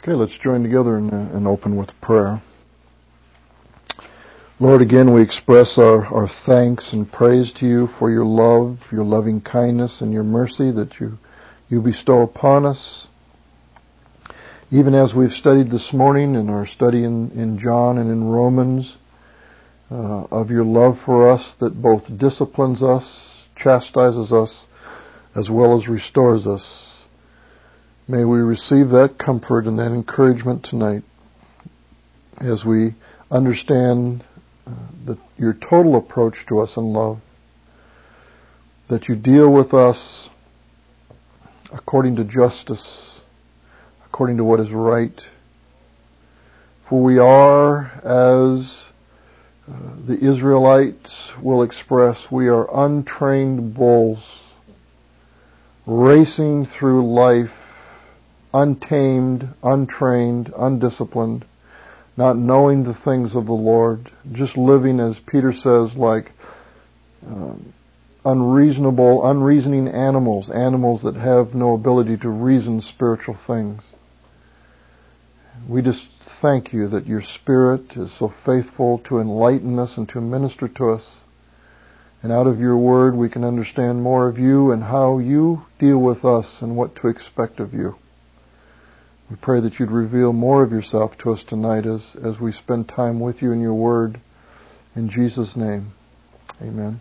Okay, let's join together and open with prayer. Lord, again we express our thanks and praise to you for your love, your loving kindness, and your mercy that you bestow upon us. Even as we've studied this morning in our study in John and in Romans, of your love for us that both disciplines us, chastises us, as well as restores us. May we receive that comfort and that encouragement tonight as we understand your total approach to us in love, that you deal with us according to justice, according to what is right. For we are, as the Israelites will express, we are untrained bulls racing through life, untamed, untrained, undisciplined, not knowing the things of the Lord, just living, as Peter says, like unreasoning animals that have no ability to reason spiritual things. We just thank you that your Spirit is so faithful to enlighten us and to minister to us. And out of your word we can understand more of you and how you deal with us and what to expect of you. We pray that you'd reveal more of yourself to us tonight as we spend time with you in your word. In Jesus' name, amen.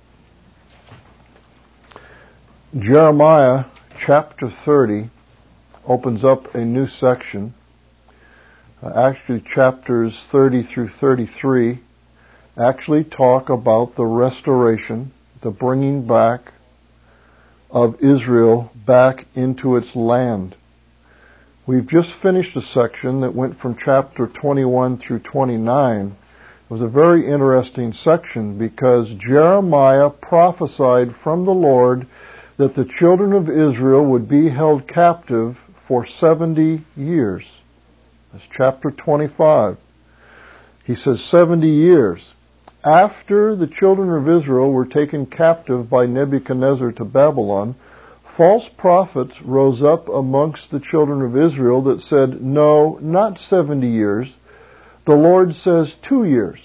Jeremiah chapter 30 opens up a new section. Actually, chapters 30 through 33 actually talk about the restoration, the bringing back of Israel back into its land. We've just finished a section that went from chapter 21 through 29. It was a very interesting section because Jeremiah prophesied from the Lord that the children of Israel would be held captive for 70 years. That's chapter 25. He says 70 years. After the children of Israel were taken captive by Nebuchadnezzar to Babylon, false prophets rose up amongst the children of Israel that said, no, not 70 years. The Lord says 2 years.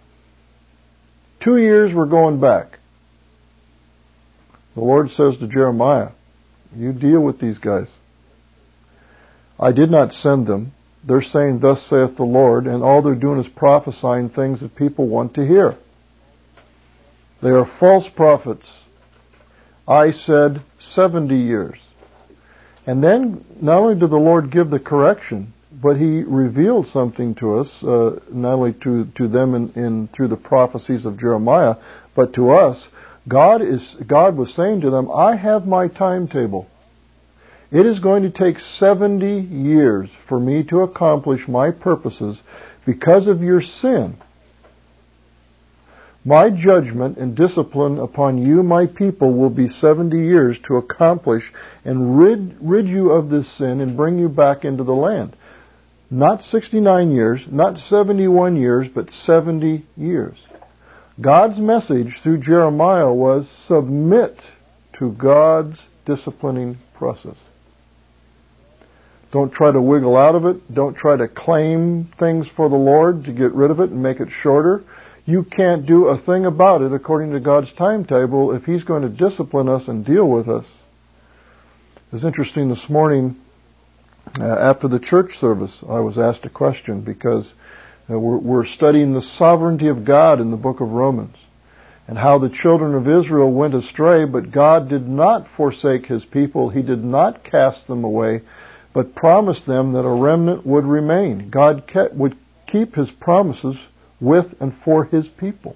2 years we're going back. The Lord says to Jeremiah, you deal with these guys. I did not send them. They're saying, thus saith the Lord, and all they're doing is prophesying things that people want to hear. They are false prophets. I said 70 years. And then not only did the Lord give the correction, but He revealed something to us, not only to them through the prophecies of Jeremiah, but to us. God was saying to them, I have my timetable. It is going to take 70 years for me to accomplish my purposes because of your sin. My judgment and discipline upon you, my people, will be 70 years to accomplish and rid you of this sin and bring you back into the land. Not 69 years, not 71 years, but 70 years. God's message through Jeremiah was submit to God's disciplining process. Don't try to wiggle out of it. Don't try to claim things for the Lord to get rid of it and make it shorter. You can't do a thing about it according to God's timetable if He's going to discipline us and deal with us. It was interesting this morning, after the church service, I was asked a question because we're studying the sovereignty of God in the book of Romans and how the children of Israel went astray, but God did not forsake His people. He did not cast them away, but promised them that a remnant would remain. God would keep His promises with and for His people.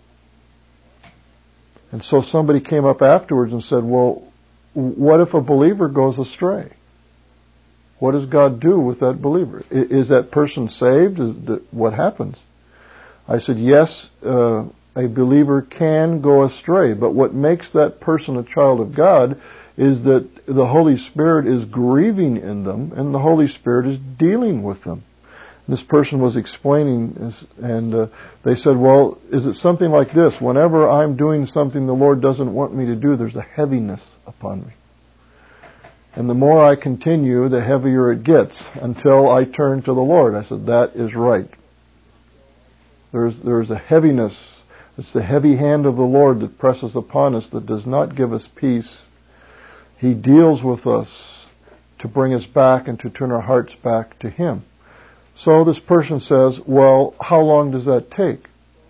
And so somebody came up afterwards and said, well, what if a believer goes astray? What does God do with that believer? Is that person saved? What happens? I said, yes, a believer can go astray, but what makes that person a child of God is that the Holy Spirit is grieving in them and the Holy Spirit is dealing with them. This person was explaining, and they said, well, is it something like this? Whenever I'm doing something the Lord doesn't want me to do, there's a heaviness upon me. And the more I continue, the heavier it gets until I turn to the Lord. I said, that is right. There's a heaviness. It's the heavy hand of the Lord that presses upon us that does not give us peace. He deals with us to bring us back and to turn our hearts back to Him. So this person says, well, how long does that take?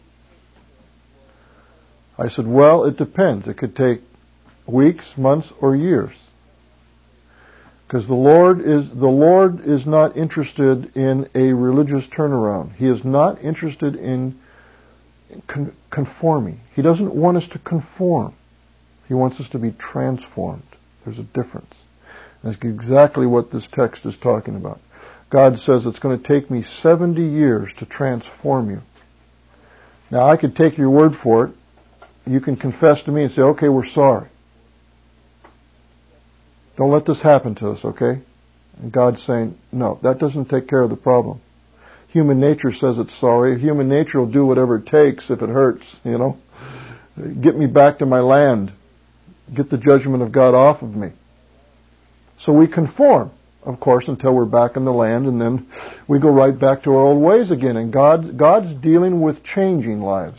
I said, well, it depends. It could take weeks, months, or years. Because the Lord is not interested in a religious turnaround. He is not interested in conforming. He doesn't want us to conform. He wants us to be transformed. There's a difference. That's exactly what this text is talking about. God says it's going to take me 70 years to transform you. Now, I could take your word for it. You can confess to me and say, okay, we're sorry. Don't let this happen to us, okay? And God's saying, no, that doesn't take care of the problem. Human nature says it's sorry. Human nature will do whatever it takes if it hurts, you know. Get me back to my land. Get the judgment of God off of me. So we conform, of course, until we're back in the land, and then we go right back to our old ways again. And God's dealing with changing lives.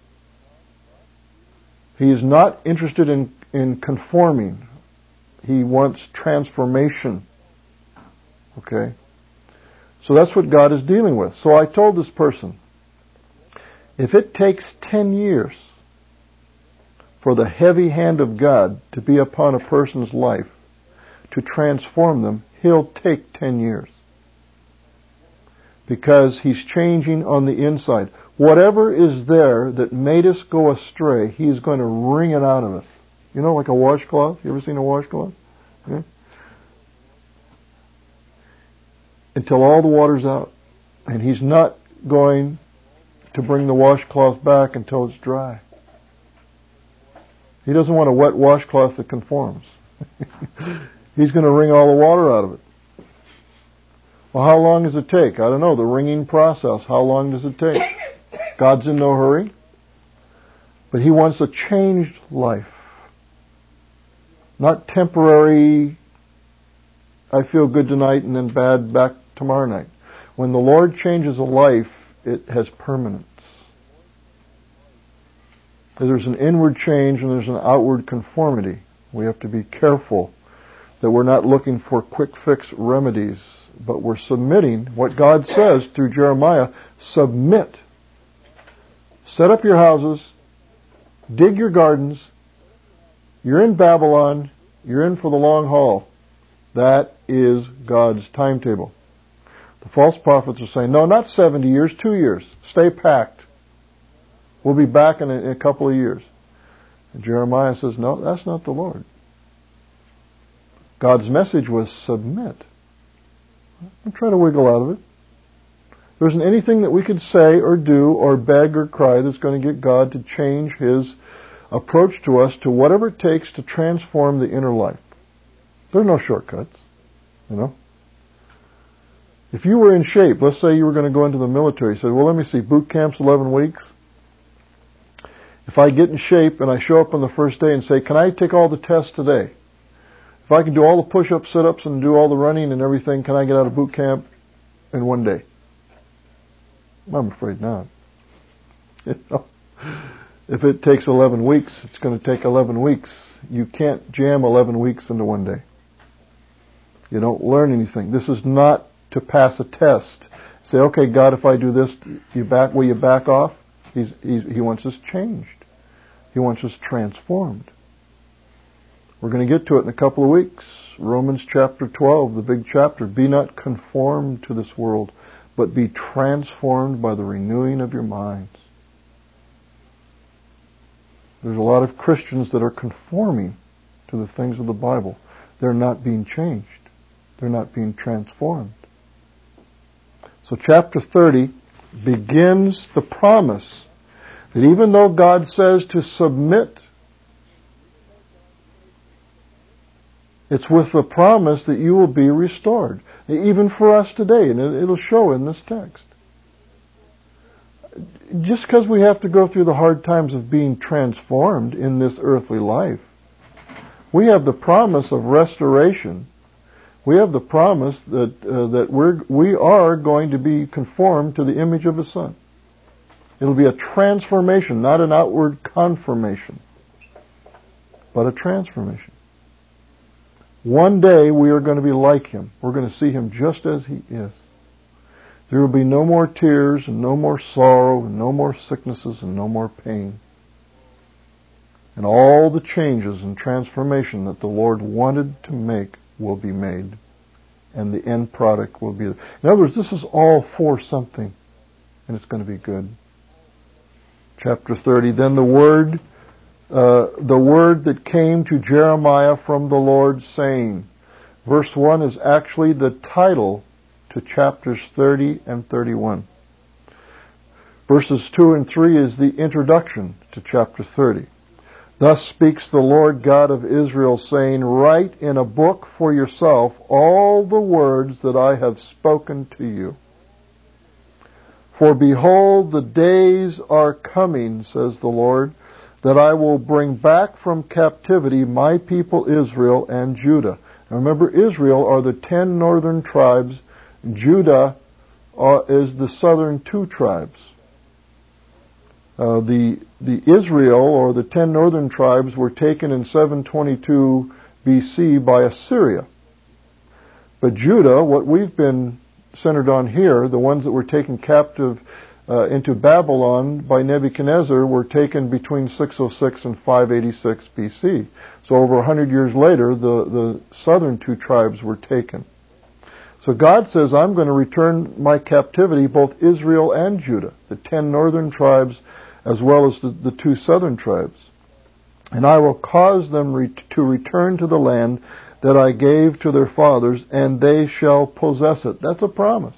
He is not interested in conforming. He wants transformation. Okay? So that's what God is dealing with. So I told this person, if it takes 10 years for the heavy hand of God to be upon a person's life, to transform them, He'll take 10 years. Because He's changing on the inside. Whatever is there that made us go astray, He's going to wring it out of us. You know, like a washcloth? You ever seen a washcloth? Yeah? Until all the water's out. And He's not going to bring the washcloth back until it's dry. He doesn't want a wet washcloth that conforms. He's going to wring all the water out of it. Well, how long does it take? I don't know. The wringing process. How long does it take? God's in no hurry. But He wants a changed life. Not temporary, I feel good tonight and then bad back tomorrow night. When the Lord changes a life, it has permanence. There's an inward change and there's an outward conformity. We have to be careful that we're not looking for quick fix remedies, but we're submitting what God says through Jeremiah. Submit. Set up your houses. Dig your gardens. You're in Babylon. You're in for the long haul. That is God's timetable. The false prophets are saying, no, not 70 years, 2 years. Stay packed. We'll be back in a couple of years. And Jeremiah says, no, that's not the Lord. God's message was submit. Don't try to wiggle out of it. There isn't anything that we could say or do or beg or cry that's going to get God to change His approach to us to whatever it takes to transform the inner life. There are no shortcuts, you know. If you were in shape, let's say you were going to go into the military, you said, well, let me see, boot camp's 11 weeks. If I get in shape and I show up on the first day and say, can I take all the tests today? If I can do all the push-ups, sit-ups, and do all the running and everything, can I get out of boot camp in one day? I'm afraid not. You know? If it takes 11 weeks, it's going to take 11 weeks. You can't jam 11 weeks into one day. You don't learn anything. This is not to pass a test. Say, okay, God, if I do this, will you back off? He wants us changed. He wants us transformed. We're going to get to it in a couple of weeks. Romans chapter 12, the big chapter. Be not conformed to this world, but be transformed by the renewing of your minds. There's a lot of Christians that are conforming to the things of the Bible. They're not being changed. They're not being transformed. So chapter 30 begins the promise that even though God says to submit, it's with the promise that you will be restored. Even for us today, and it'll show in this text. Just because we have to go through the hard times of being transformed in this earthly life, we have the promise of restoration We have the promise that we are going to be conformed to the image of His Son. It'll be a transformation, not an outward confirmation, but a transformation. One day we are going to be like Him. We're going to see Him just as He is. There will be no more tears and no more sorrow and no more sicknesses and no more pain. And all the changes and transformation that the Lord wanted to make will be made. And the end product will be... In other words, this is all for something. And it's going to be good. Chapter 30, then the word that came to Jeremiah from the Lord saying. Verse 1 is actually the title to chapters 30 and 31. Verses 2 and 3 is the introduction to chapter 30. Thus speaks the Lord God of Israel, saying, write in a book for yourself all the words that I have spoken to you. For behold, the days are coming, says the Lord, that I will bring back from captivity my people Israel and Judah. Now remember, Israel are the 10 northern tribes. Judah is the southern 2 tribes. The Israel, or the 10 northern tribes, were taken in 722 BC by Assyria. But Judah, what we've been centered on here, the ones that were taken captive into Babylon by Nebuchadnezzar, were taken between 606 and 586 BC. So over 100 years later, the southern 2 tribes were taken. So God says, I'm going to return my captivity, both Israel and Judah, the 10 northern tribes as well as the 2 southern tribes. And I will cause them to return to the land that I gave to their fathers, and they shall possess it. That's a promise.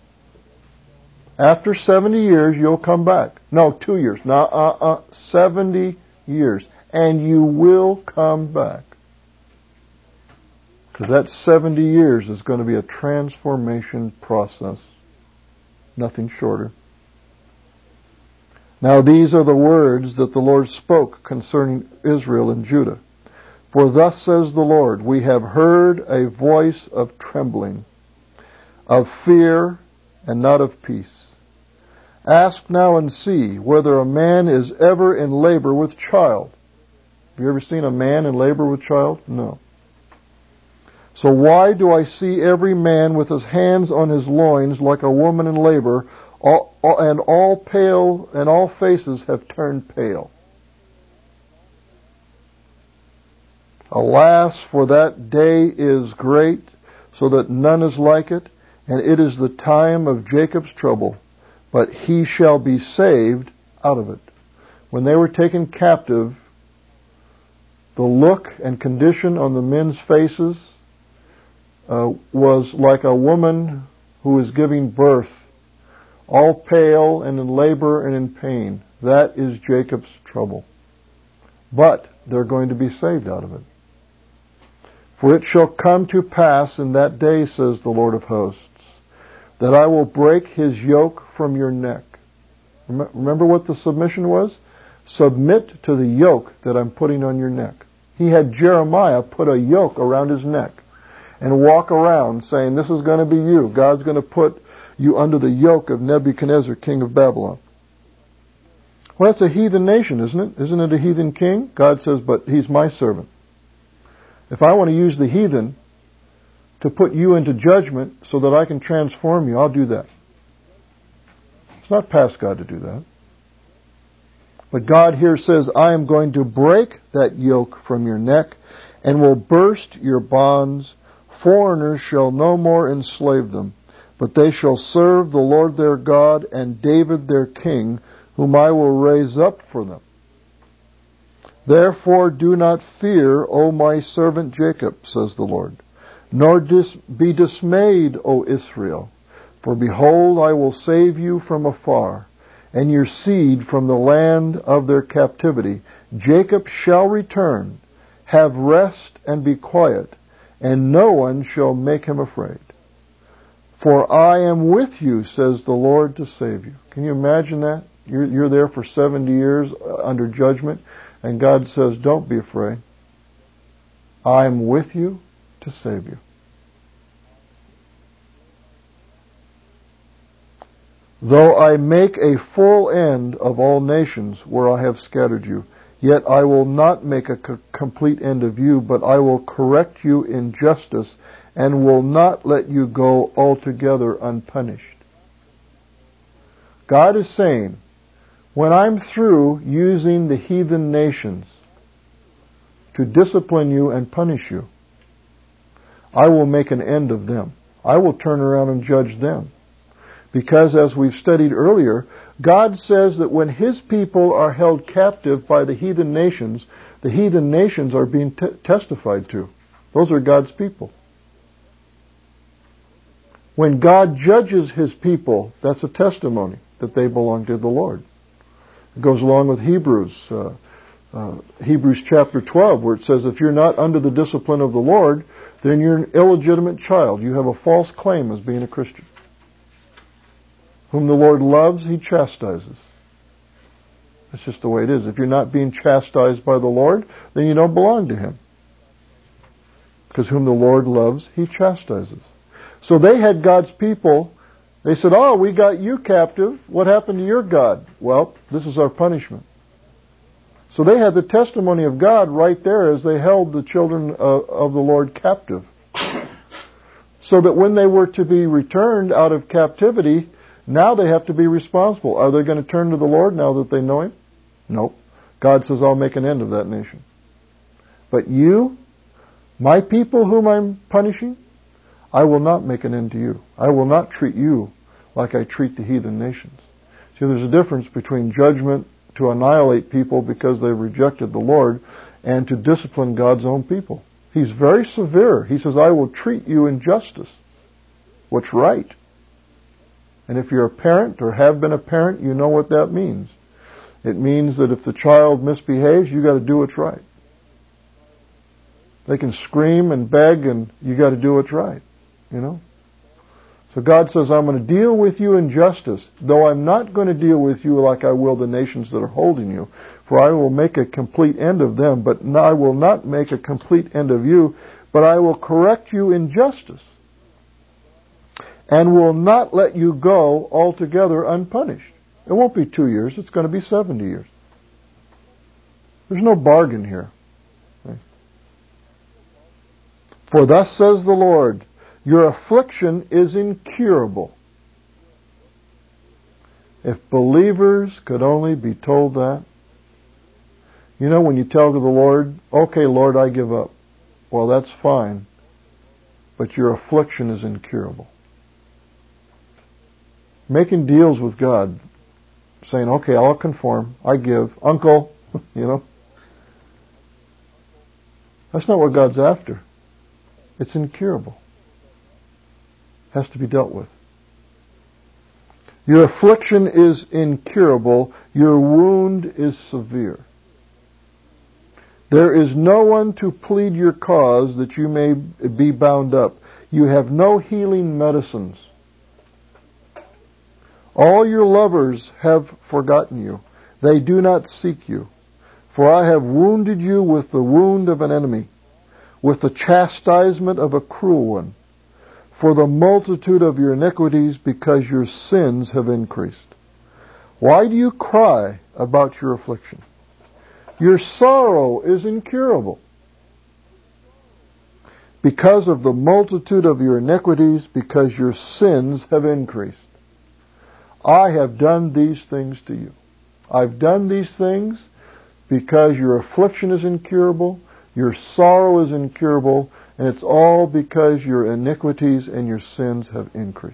After 70 years, you'll come back. No, 2 years. 70 years. And you will come back. Because that 70 years is going to be a transformation process. Nothing shorter. Now these are the words that the Lord spoke concerning Israel and Judah. For thus says the Lord, we have heard a voice of trembling, of fear, and not of peace. Ask now and see whether a man is ever in labor with child. Have you ever seen a man in labor with child? No. So why do I see every man with his hands on his loins like a woman in labor, and all faces have turned pale? Alas, for that day is great, so that none is like it, and it is the time of Jacob's trouble, but he shall be saved out of it. When they were taken captive, the look and condition on the men's faces was like a woman who is giving birth, all pale and in labor and in pain. That is Jacob's trouble. But they're going to be saved out of it. For it shall come to pass in that day, says the Lord of hosts, that I will break his yoke from your neck. Remember what the submission was? Submit to the yoke that I'm putting on your neck. He had Jeremiah put a yoke around his neck and walk around saying, this is going to be you. God's going to put you under the yoke of Nebuchadnezzar, king of Babylon. Well, that's a heathen nation, isn't it? Isn't it a heathen king? God says, but he's my servant. If I want to use the heathen to put you into judgment so that I can transform you, I'll do that. It's not past God to do that. But God here says, I am going to break that yoke from your neck and will burst your bonds. Foreigners shall no more enslave them, but they shall serve the Lord their God and David their king, whom I will raise up for them. Therefore do not fear, O my servant Jacob, says the Lord, nor be dismayed, O Israel. For behold, I will save you from afar, and your seed from the land of their captivity. Jacob shall return, have rest and be quiet, and no one shall make him afraid. For I am with you, says the Lord, to save you. Can you imagine that? You're there for 70 years under judgment, and God says, don't be afraid. I am with you to save you. Though I make a full end of all nations where I have scattered you, yet I will not make a complete end of you, but I will correct you in justice and will not let you go altogether unpunished. God is saying, when I'm through using the heathen nations to discipline you and punish you, I will make an end of them. I will turn around and judge them. Because, as we've studied earlier, God says that when His people are held captive by the heathen nations are being testified to. Those are God's people. When God judges His people, that's a testimony that they belong to the Lord. It goes along with Hebrews chapter 12, where it says, if you're not under the discipline of the Lord, then you're an illegitimate child. You have a false claim as being a Christian. Whom the Lord loves, He chastises. That's just the way it is. If you're not being chastised by the Lord, then you don't belong to Him. Because whom the Lord loves, He chastises. So they had God's people. They said, oh, we got you captive. What happened to your God? Well, this is our punishment. So they had the testimony of God right there as they held the children of the Lord captive. So that when they were to be returned out of captivity, now they have to be responsible. Are they going to turn to the Lord now that they know Him? No. God says, I'll make an end of that nation. But you, my people whom I'm punishing, I will not make an end to you. I will not treat you like I treat the heathen nations. See, there's a difference between judgment to annihilate people because they've rejected the Lord and to discipline God's own people. He's very severe. He says, I will treat you in justice. What's right. And if you're a parent or have been a parent, you know what that means. It means that if the child misbehaves, you got to do what's right. They can scream and beg, and you got to do what's right. You know? So God says, I'm going to deal with you in justice, though I'm not going to deal with you like I will the nations that are holding you, for I will make a complete end of them, but I will not make a complete end of you, but I will correct you in justice, and will not let you go altogether unpunished. It won't be 2 years, it's going to be 70 years. There's no bargain here. For thus says the Lord, your affliction is incurable. If believers could only be told that. You know, when you tell the Lord, okay, Lord, I give up. Well, that's fine. But your affliction is incurable. Making deals with God. Saying, okay, I'll conform. I give. Uncle, you know. That's not what God's after. It's incurable. Has to be dealt with. Your affliction is incurable. Your wound is severe. There is no one to plead your cause that you may be bound up. You have no healing medicines. All your lovers have forgotten you. They do not seek you. For I have wounded you with the wound of an enemy, with the chastisement of a cruel one, for the multitude of your iniquities, because your sins have increased. Why do you cry about your affliction? Your sorrow is incurable. Because of the multitude of your iniquities, because your sins have increased. I have done these things to you. I've done these things because your affliction is incurable, your sorrow is incurable, and it's all because your iniquities and your sins have increased.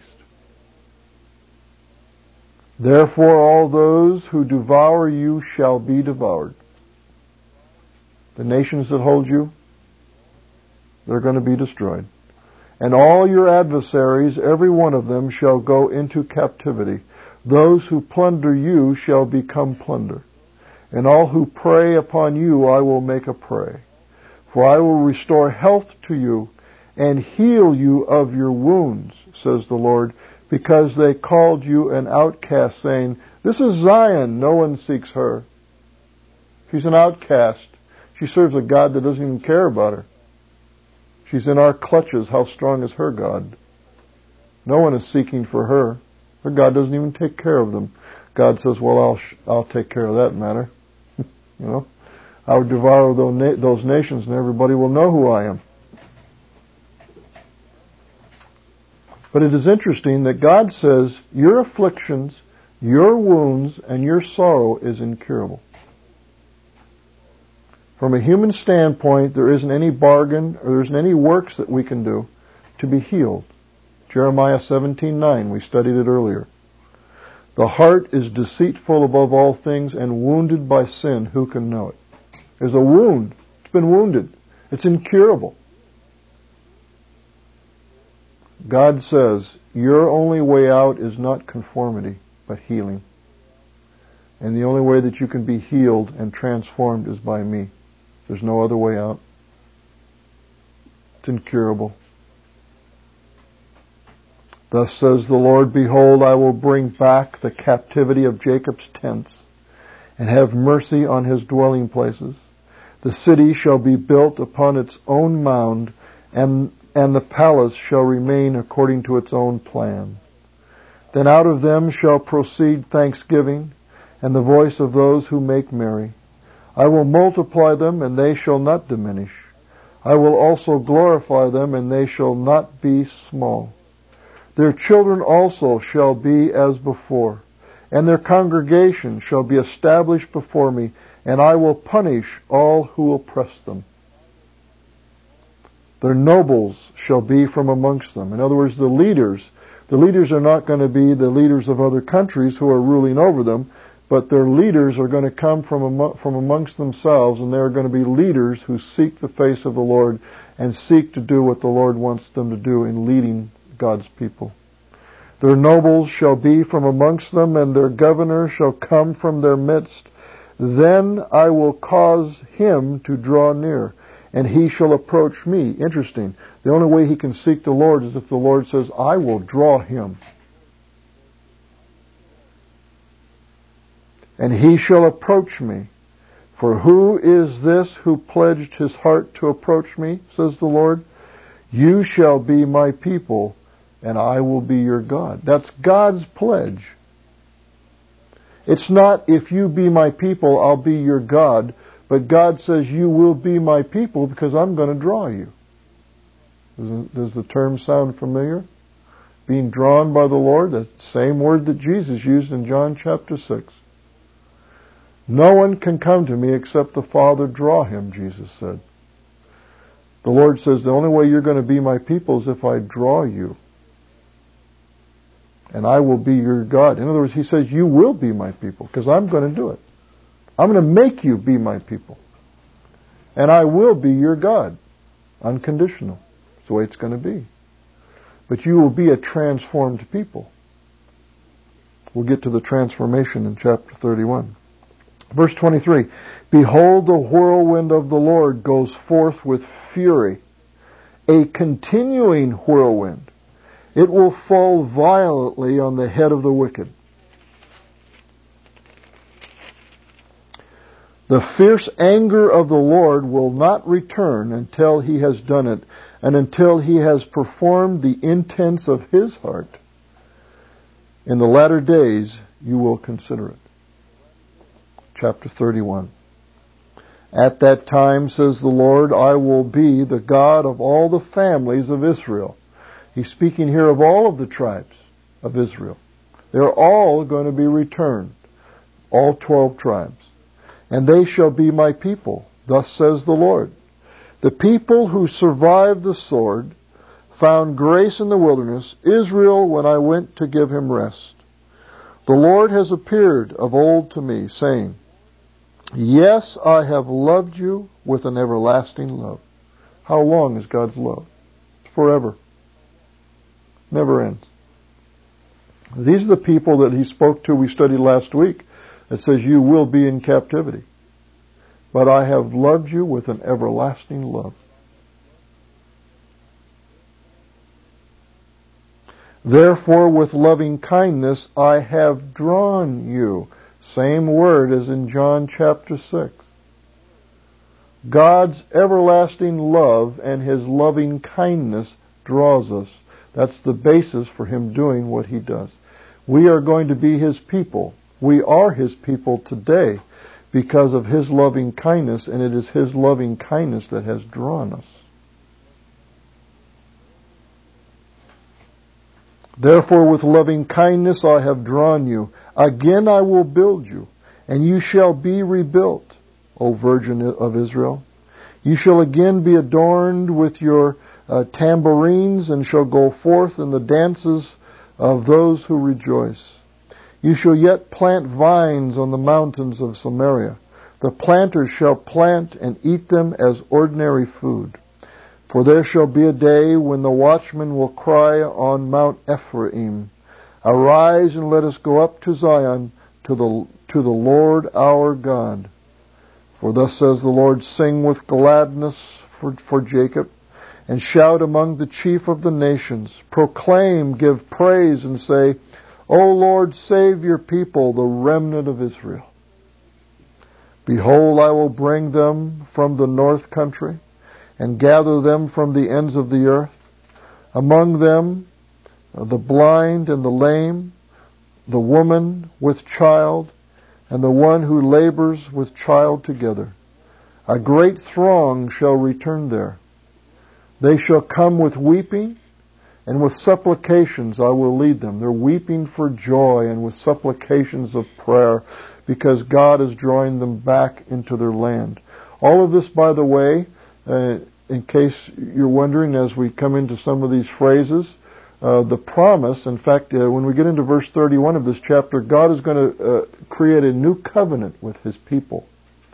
Therefore all those who devour you shall be devoured. The nations that hold you, they're going to be destroyed. And all your adversaries, every one of them, shall go into captivity. Those who plunder you shall become plunder. And all who prey upon you I will make a prey. For I will restore health to you and heal you of your wounds, says the Lord, because they called you an outcast, saying, this is Zion, no one seeks her. She's an outcast. She serves a God that doesn't even care about her. She's in our clutches. How strong is her God? No one is seeking for her. Or God doesn't even take care of them. God says, well, I'll take care of that matter. I'll devour those nations and everybody will know who I am. But it is interesting that God says your afflictions, your wounds, and your sorrow is incurable. From a human standpoint, there isn't any bargain or there isn't any works that we can do to be healed. Jeremiah 17:9, we studied it earlier. The heart is deceitful above all things and wounded by sin. Who can know it? There's a wound. It's been wounded. It's incurable. God says, your only way out is not conformity, but healing. And the only way that you can be healed and transformed is by me. There's no other way out. It's incurable. Thus says the Lord, behold, I will bring back the captivity of Jacob's tents, and have mercy on his dwelling places. The city shall be built upon its own mound, and the palace shall remain according to its own plan. Then out of them shall proceed thanksgiving, and the voice of those who make merry. I will multiply them, and they shall not diminish. I will also glorify them, and they shall not be small. Their children also shall be as before, and their congregation shall be established before me, and I will punish all who oppress them. Their nobles shall be from amongst them. In other words, the leaders are not going to be the leaders of other countries who are ruling over them, but their leaders are going to come from amongst themselves, and they're going to be leaders who seek the face of the Lord and seek to do what the Lord wants them to do in leading God's people. Their nobles shall be from amongst them, and their governor shall come from their midst. Then I will cause him to draw near, and he shall approach me. Interesting. The only way he can seek the Lord is if the Lord says, I will draw him. And he shall approach me. For who is this who pledged his heart to approach me, says the Lord? You shall be my people, and I will be your God. That's God's pledge. It's not, if you be my people, I'll be your God. But God says, you will be my people because I'm going to draw you. Does the term sound familiar? Being drawn by the Lord, the same word that Jesus used in John chapter 6. No one can come to me except the Father draw him, Jesus said. The Lord says, the only way you're going to be my people is if I draw you. And I will be your God. In other words, he says, you will be my people because I'm going to do it. I'm going to make you be my people. And I will be your God. Unconditional. That's the way it's going to be. But you will be a transformed people. We'll get to the transformation in chapter 31. Verse 23. Behold, the whirlwind of the Lord goes forth with fury, a continuing whirlwind. It will fall violently on the head of the wicked. The fierce anger of the Lord will not return until he has done it, and until he has performed the intents of his heart. In the latter days you will consider it. Chapter 31. At that time, says the Lord, I will be the God of all the families of Israel. He's speaking here of all of the tribes of Israel. They're all going to be returned. All 12 tribes. And they shall be my people. Thus says the Lord. The people who survived the sword found grace in the wilderness, Israel, when I went to give him rest. The Lord has appeared of old to me, saying, yes, I have loved you with an everlasting love. How long is God's love? Forever. Never ends. These are the people that he spoke to, we studied last week. It says, you will be in captivity. But I have loved you with an everlasting love. Therefore, with loving kindness, I have drawn you. Same word as in John chapter 6. God's everlasting love and his loving kindness draws us. That's the basis for him doing what he does. We are going to be His people. We are His people today because of His loving kindness, and it is His loving kindness that has drawn us. Therefore with loving kindness I have drawn you. Again I will build you, and you shall be rebuilt, O Virgin of Israel. You shall again be adorned with your tambourines, and shall go forth in the dances of those who rejoice. You shall yet plant vines on the mountains of Samaria. The planters shall plant and eat them as ordinary food. For there shall be a day when the watchman will cry on Mount Ephraim, Arise and let us go up to Zion, to the Lord our God. For thus says the Lord, Sing with gladness for Jacob, and shout among the chief of the nations. Proclaim, give praise, and say, O Lord, save your people, the remnant of Israel. Behold, I will bring them from the north country, and gather them from the ends of the earth. Among them the blind and the lame, the woman with child, and the one who labors with child together. A great throng shall return there. They shall come with weeping, and with supplications I will lead them. They're weeping for joy and with supplications of prayer, because God is drawing them back into their land. All of this, by the way, in case you're wondering, as we come into some of these phrases, the promise, in fact, when we get into verse 31 of this chapter, God is going to create a new covenant with His people.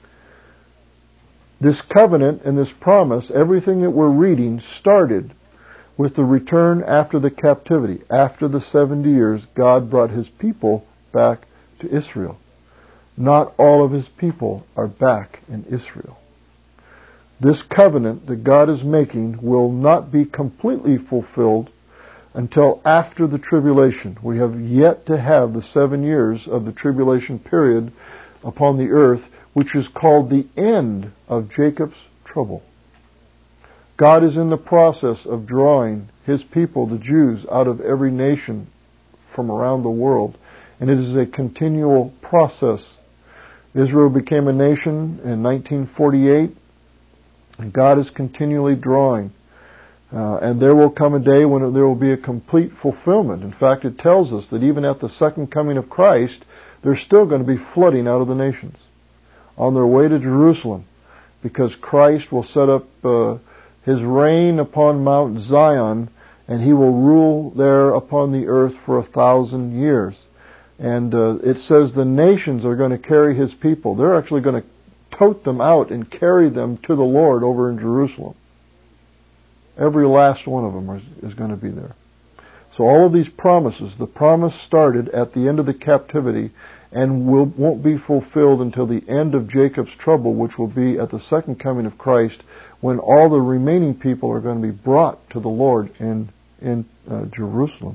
This covenant and this promise, everything that we're reading, started with the return after the captivity. After the 70 years, God brought His people back to Israel. Not all of His people are back in Israel. This covenant that God is making will not be completely fulfilled until after the tribulation. We have yet to have the 7 years of the tribulation period upon the earth, which is called the end of Jacob's trouble. God is in the process of drawing His people, the Jews, out of every nation from around the world. And it is a continual process. Israel became a nation in 1948, and God is continually drawing. And there will come a day when there will be a complete fulfillment. In fact, it tells us that even at the second coming of Christ, there's still going to be flooding out of the nations on their way to Jerusalem, because Christ will set up His reign upon Mount Zion, and He will rule there upon the earth for 1,000 years. And it says the nations are going to carry His people. They're actually going to tote them out and carry them to the Lord over in Jerusalem. Every last one of them is going to be there. So all of these promises, the promise started at the end of the captivity and won't be fulfilled until the end of Jacob's trouble, which will be at the second coming of Christ, when all the remaining people are going to be brought to the Lord in Jerusalem.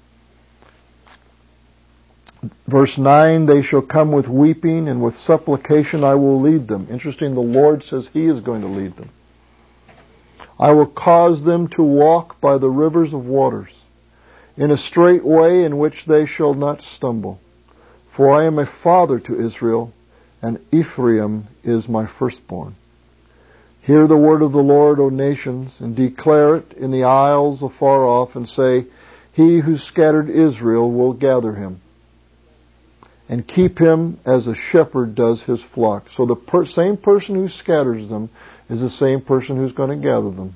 Verse 9, they shall come with weeping, and with supplication I will lead them. Interesting, the Lord says He is going to lead them. I will cause them to walk by the rivers of waters, in a straight way in which they shall not stumble. For I am a father to Israel, and Ephraim is my firstborn. Hear the word of the Lord, O nations, and declare it in the isles afar off, and say, He who scattered Israel will gather him, and keep him as a shepherd does his flock. So the same person who scatters them is the same person who's going to gather them.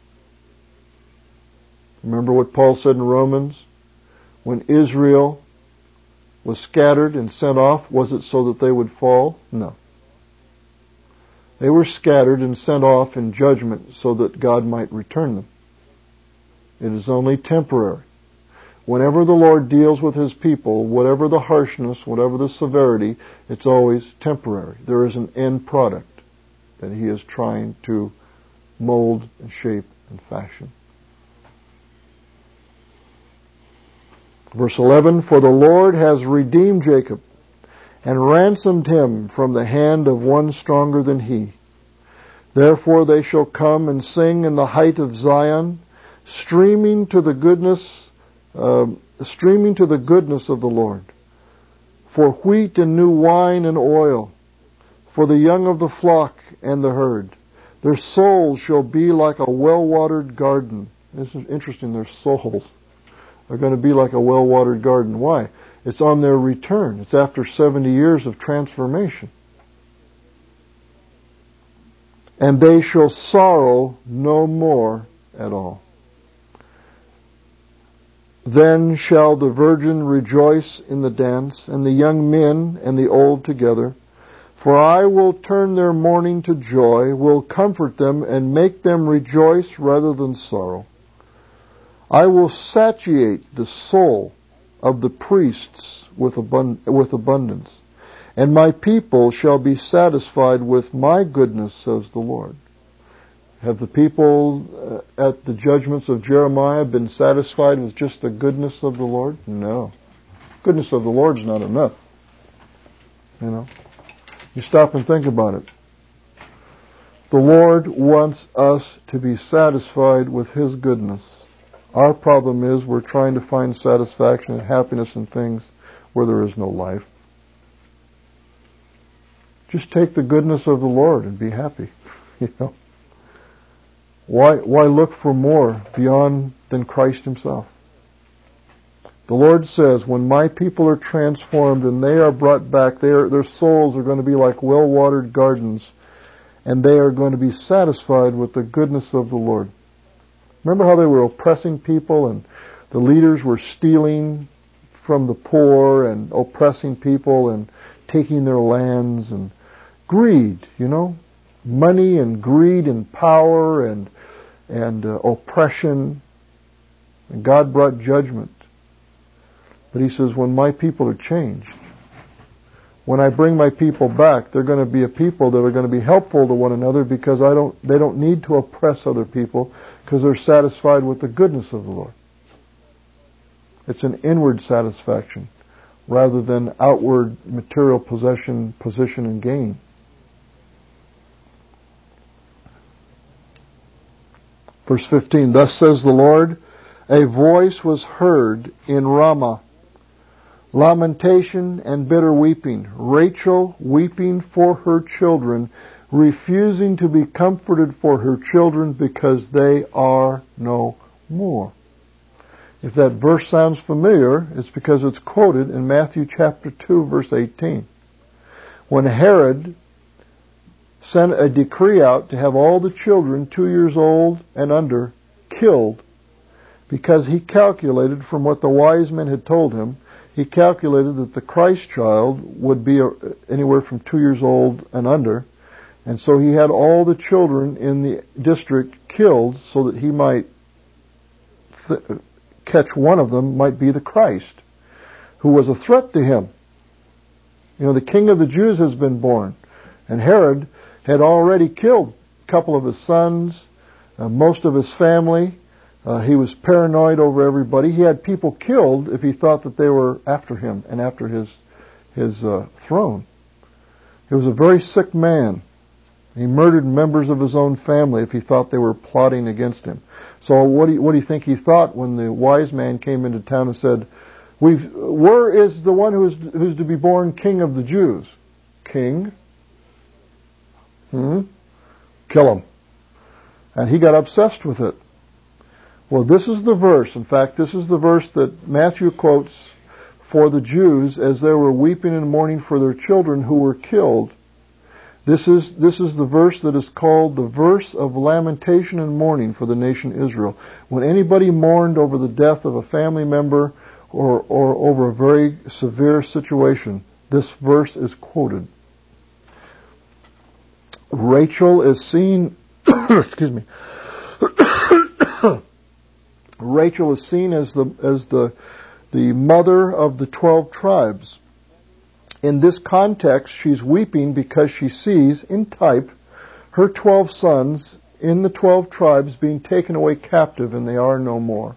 Remember what Paul said in Romans? When Israel was scattered and sent off, was it so that they would fall? No. They were scattered and sent off in judgment so that God might return them. It is only temporary. Whenever the Lord deals with His people, whatever the harshness, whatever the severity, it's always temporary. There is an end product that He is trying to mold and shape and fashion. Verse 11, For the Lord has redeemed Jacob, and ransomed him from the hand of one stronger than he. Therefore they shall come and sing in the height of Zion, streaming to the goodness streaming to the goodness of the Lord. For wheat and new wine and oil, for the young of the flock and the herd. Their souls shall be like a well-watered garden. This is interesting, their souls are going to be like a well-watered garden. Why? It's on their return. It's after 70 years of transformation. And they shall sorrow no more at all. Then shall the virgin rejoice in the dance, and the young men and the old together. For I will turn their mourning to joy, will comfort them, and make them rejoice rather than sorrow. I will satiate the soul of the priests with abundance, and my people shall be satisfied with my goodness, says the Lord. Have the people at the judgments of Jeremiah been satisfied with just the goodness of the Lord? No. Goodness of the Lord is not enough. You know. You stop and think about it. The Lord wants us to be satisfied with His goodness. Our problem is we're trying to find satisfaction and happiness in things where there is no life. Just take the goodness of the Lord and be happy. You know. Why look for more beyond than Christ Himself? The Lord says, when my people are transformed and they are brought back, their souls are going to be like well-watered gardens, and they are going to be satisfied with the goodness of the Lord. Remember how they were oppressing people and the leaders were stealing from the poor and oppressing people and taking their lands and greed, you know? Money and greed and power and oppression. And God brought judgment. But He says, when my people are changed, when I bring my people back, they're going to be a people that are going to be helpful to one another because they don't need to oppress other people because they're satisfied with the goodness of the Lord. It's an inward satisfaction rather than outward material possession, position, and gain. Verse 15, thus says the Lord, a voice was heard in Ramah, lamentation and bitter weeping, Rachel weeping for her children, refusing to be comforted for her children because they are no more. If that verse sounds familiar, it's because it's quoted in Matthew chapter 2, verse 18. When Herod sent a decree out to have all the children 2 years old and under killed because he calculated from what the wise men had told him, he calculated that the Christ child would be anywhere from 2 years old and under, and so he had all the children in the district killed so that he might catch one of them might be the Christ, who was a threat to him. You know, the King of the Jews has been born, and Herod had already killed a couple of his sons, most of his family. He was paranoid over everybody. He had people killed if he thought that they were after him and after his throne. He was a very sick man. He murdered members of his own family if he thought they were plotting against him. So what do you think he thought when the wise man came into town and said, "Where is the one who's to be born King of the Jews?" King? Kill him. And he got obsessed with it. Well, this is the verse. In fact, this is the verse that Matthew quotes for the Jews as they were weeping and mourning for their children who were killed. This is the verse that is called the verse of lamentation and mourning for the nation Israel. When anybody mourned over the death of a family member or over a very severe situation, this verse is quoted. Rachel is seen, excuse me, Rachel is seen as the mother of the 12 tribes. In this context, she's weeping because she sees, in type, her 12 sons in the 12 tribes being taken away captive, and they are no more.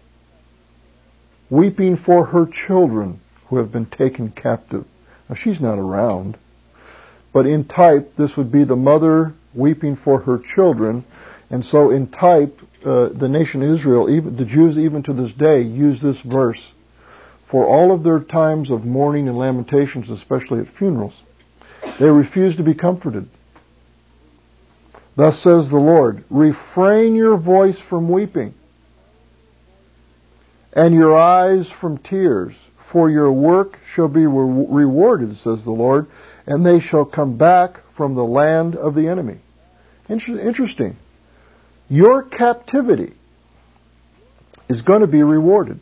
Weeping for her children who have been taken captive. Now, she's not around. But in type, this would be the mother weeping for her children. And so in type, the nation Israel, even the Jews even to this day, use this verse for all of their times of mourning and lamentations, especially at funerals. They refuse to be comforted. Thus says the Lord, refrain your voice from weeping and your eyes from tears, for your work shall be rewarded, says the Lord, and they shall come back from the land of the enemy. Interesting. Your captivity is going to be rewarded.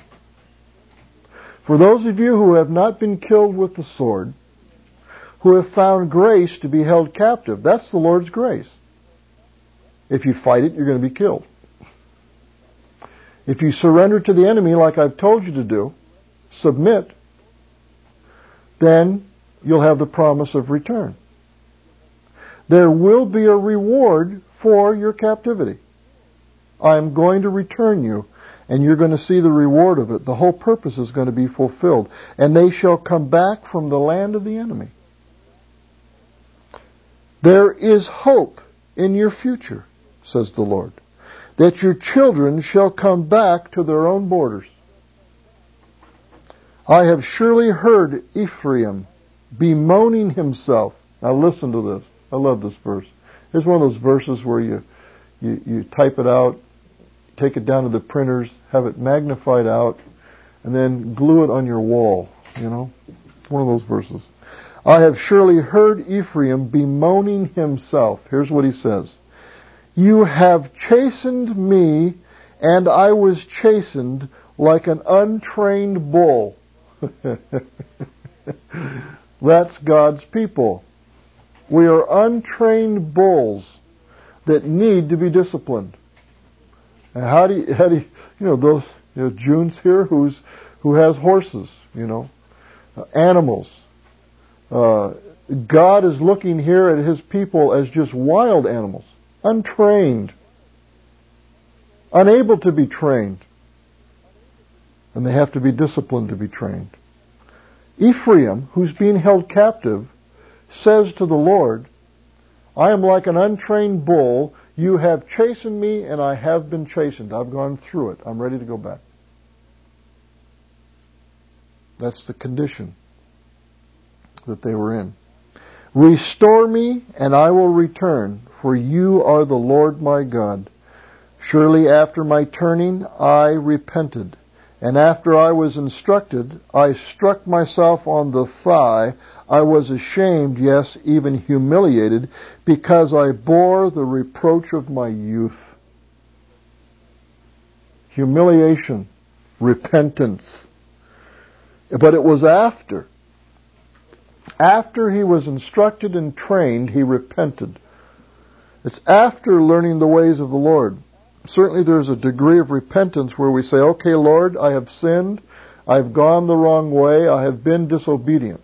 For those of you who have not been killed with the sword, who have found grace to be held captive, that's the Lord's grace. If you fight it, you're going to be killed. If you surrender to the enemy like I've told you to do, submit, then you'll have the promise of return. There will be a reward for your captivity. I'm going to return you, and you're going to see the reward of it. The whole purpose is going to be fulfilled. And they shall come back from the land of the enemy. There is hope in your future, says the Lord, that your children shall come back to their own borders. I have surely heard Ephraim bemoaning himself. Now listen to this. I love this verse. Here's one of those verses where you type it out, take it down to the printers, have it magnified out, and then glue it on your wall. You know? It's one of those verses. I have surely heard Ephraim bemoaning himself. Here's what he says. You have chastened me, and I was chastened like an untrained bull. That's God's people. We are untrained bulls that need to be disciplined. And how do you those June's here who has horses, animals. God is looking here at His people as just wild animals, untrained, unable to be trained, and they have to be disciplined to be trained. Ephraim, who's being held captive, says to the Lord, I am like an untrained bull. You have chastened me, and I have been chastened. I've gone through it. I'm ready to go back. That's the condition that they were in. Restore me, and I will return, for you are the Lord my God. Surely after my turning, I repented. And after I was instructed, I struck myself on the thigh. I was ashamed, yes, even humiliated, because I bore the reproach of my youth. Humiliation, repentance. But it was after he was instructed and trained, he repented. It's after learning the ways of the Lord. Certainly there's a degree of repentance where we say, okay, Lord, I have sinned. I've gone the wrong way. I have been disobedient.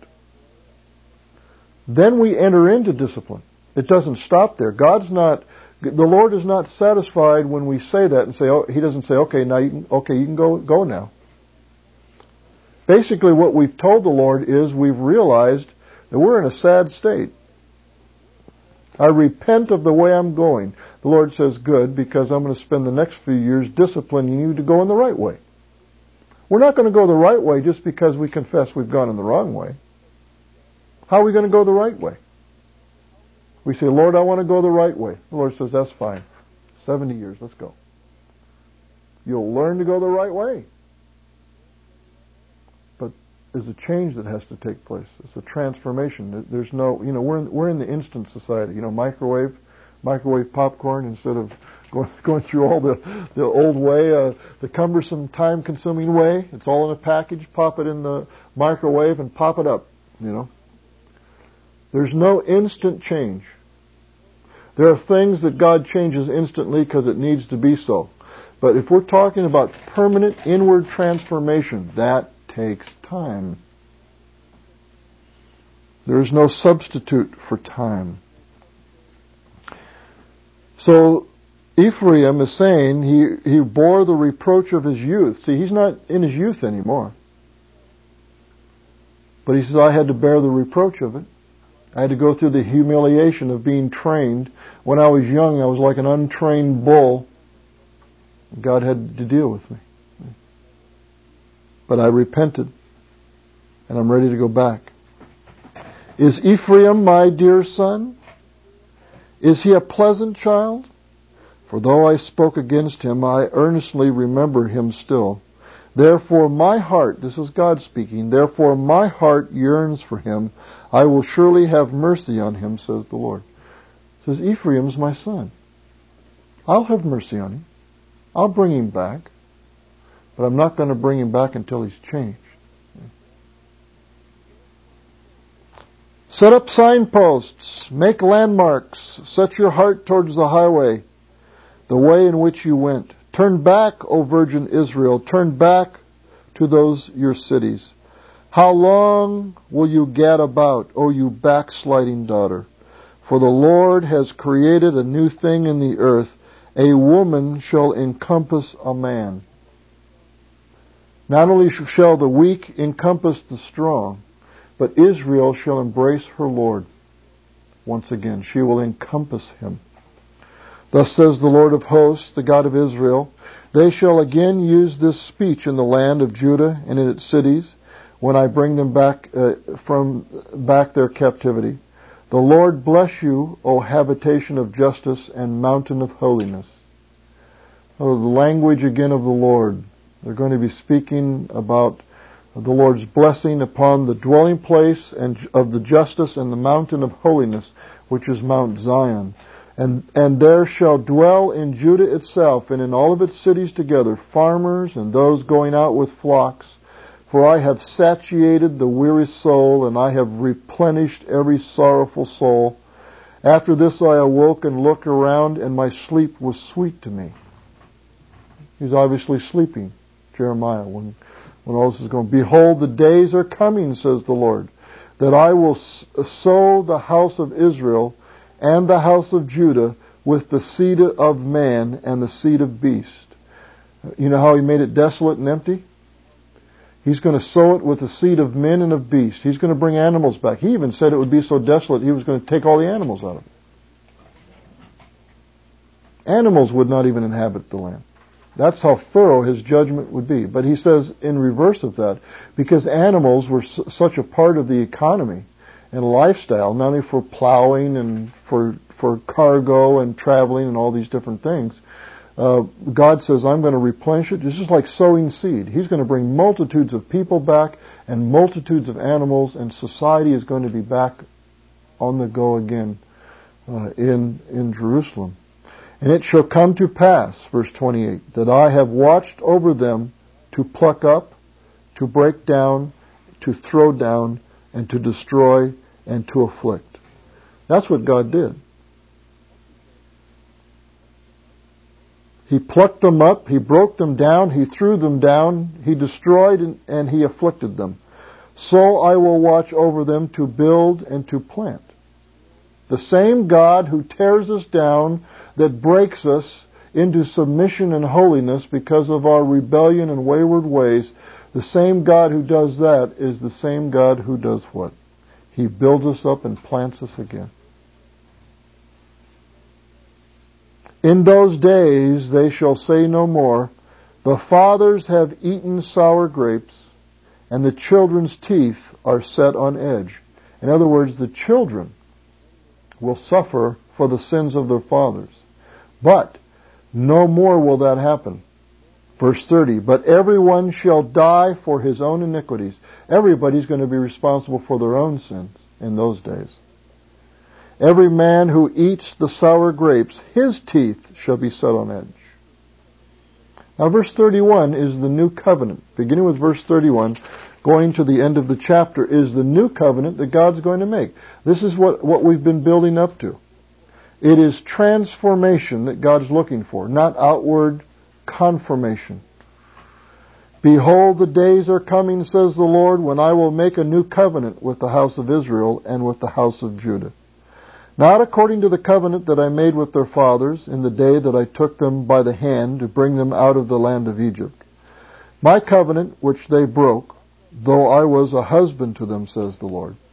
Then we enter into discipline. It doesn't stop there. The Lord is not satisfied when we say that and say, oh, He doesn't say, okay, you can go now. Basically what we've told the Lord is we've realized that we're in a sad state. I repent of the way I'm going. The Lord says, good, because I'm going to spend the next few years disciplining you to go in the right way. We're not going to go the right way just because we confess we've gone in the wrong way. How are we going to go the right way? We say, Lord, I want to go the right way. The Lord says, that's fine. 70 years, let's go. You'll learn to go the right way. But there's a change that has to take place. It's a transformation. There's no, we're in the instant society. Microwave popcorn instead of going through all the old way, the cumbersome, time-consuming way. It's all in a package. Pop it in the microwave and pop it up. There's no instant change. There are things that God changes instantly because it needs to be so. But if we're talking about permanent inward transformation, that takes time. There is no substitute for time. So Ephraim is saying he bore the reproach of his youth. See, he's not in his youth anymore. But he says, I had to bear the reproach of it. I had to go through the humiliation of being trained. When I was young, I was like an untrained bull. God had to deal with me. But I repented, and I'm ready to go back. Is Ephraim my dear son? Is he a pleasant child? For though I spoke against him, I earnestly remember him still. Therefore my heart, this is God speaking, therefore my heart yearns for him. I will surely have mercy on him, says the Lord. It says, Ephraim's my son. I'll have mercy on him. I'll bring him back. But I'm not going to bring him back until he's changed. Set up signposts. Make landmarks. Set your heart towards the highway, the way in which you went. Turn back, O virgin Israel. Turn back to those your cities. How long will you gad about, O you backsliding daughter? For the Lord has created a new thing in the earth. A woman shall encompass a man. Not only shall the weak encompass the strong, but Israel shall embrace her Lord. Once again, she will encompass him. Thus says the Lord of hosts, the God of Israel, they shall again use this speech in the land of Judah and in its cities, when I bring them back from their captivity. The Lord bless you, O habitation of justice and mountain of holiness. Oh, the language again of the Lord. They're going to be speaking about the Lord's blessing upon the dwelling place and of the justice and the mountain of holiness, which is Mount Zion. And there shall dwell in Judah itself and in all of its cities together farmers and those going out with flocks. For I have satiated the weary soul, and I have replenished every sorrowful soul. After this I awoke and looked around, and my sleep was sweet to me. He's obviously sleeping, Jeremiah, when all this is going. Behold, the days are coming, says the Lord, that I will sow the house of Israel and the house of Judah with the seed of man and the seed of beast. You know how he made it desolate and empty? He's going to sow it with the seed of men and of beasts. He's going to bring animals back. He even said it would be so desolate he was going to take all the animals out of it. Animals would not even inhabit the land. That's how thorough his judgment would be. But he says in reverse of that, because animals were such a part of the economy and lifestyle, not only for plowing and for cargo and traveling and all these different things, God says, I'm going to replenish it. It's just like sowing seed. He's going to bring multitudes of people back and multitudes of animals, and society is going to be back on the go again in Jerusalem. And it shall come to pass, verse 28, that I have watched over them to pluck up, to break down, to throw down, and to destroy, and to afflict. That's what God did. He plucked them up, He broke them down, He threw them down, He destroyed and He afflicted them. So I will watch over them to build and to plant. The same God who tears us down, that breaks us into submission and holiness because of our rebellion and wayward ways, the same God who does that is the same God who does what? He builds us up and plants us again. In those days they shall say no more, the fathers have eaten sour grapes, and the children's teeth are set on edge. In other words, the children will suffer for the sins of their fathers. But no more will that happen. Verse 30, but everyone shall die for his own iniquities. Everybody's going to be responsible for their own sins in those days. Every man who eats the sour grapes, his teeth shall be set on edge. Now verse 31 is the new covenant. Beginning with verse 31, going to the end of the chapter, is the new covenant that God's going to make. This is what we've been building up to. It is transformation that God's looking for, not outward confirmation. Behold, the days are coming, says the Lord, when I will make a new covenant with the house of Israel and with the house of Judah. Not according to the covenant that I made with their fathers in the day that I took them by the hand to bring them out of the land of Egypt. My covenant which they broke, though I was a husband to them, says the Lord.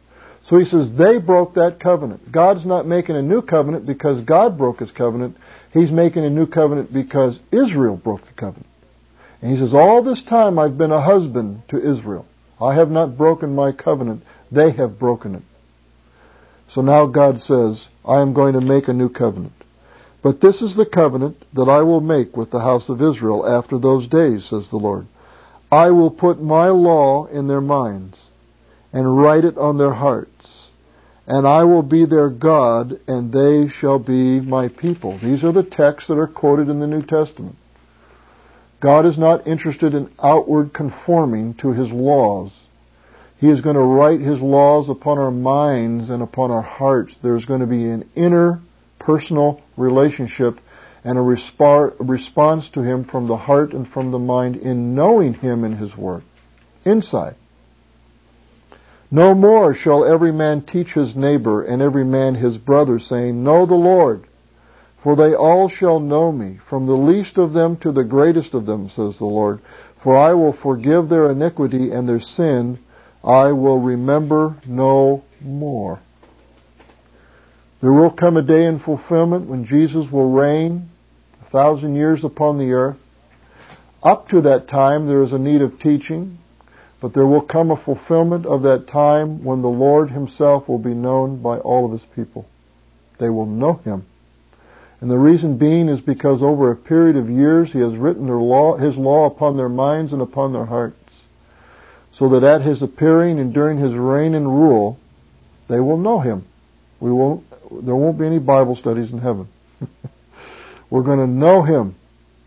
So he says they broke that covenant. God's not making a new covenant because God broke his covenant. He's making a new covenant because Israel broke the covenant. And he says, all this time I've been a husband to Israel. I have not broken my covenant. They have broken it. So now God says, I am going to make a new covenant. But this is the covenant that I will make with the house of Israel after those days, says the Lord. I will put my law in their minds and write it on their hearts. And I will be their God, and they shall be my people. These are the texts that are quoted in the New Testament. God is not interested in outward conforming to His laws. He is going to write His laws upon our minds and upon our hearts. There's going to be an inner personal relationship and a response to Him from the heart and from the mind in knowing Him and His Word. Inside. No more shall every man teach his neighbor and every man his brother, saying, Know the Lord, for they all shall know me, from the least of them to the greatest of them, says the Lord. For I will forgive their iniquity and their sin I will remember no more. There will come a day in fulfillment when Jesus will reign 1,000 years upon the earth. Up to that time there is a need of teaching, but there will come a fulfillment of that time when the Lord Himself will be known by all of His people. They will know Him. And the reason being is because over a period of years He has written His law upon their minds and upon their hearts, so that at His appearing and during His reign and rule, they will know Him. There won't be any Bible studies in heaven. We're going to know Him.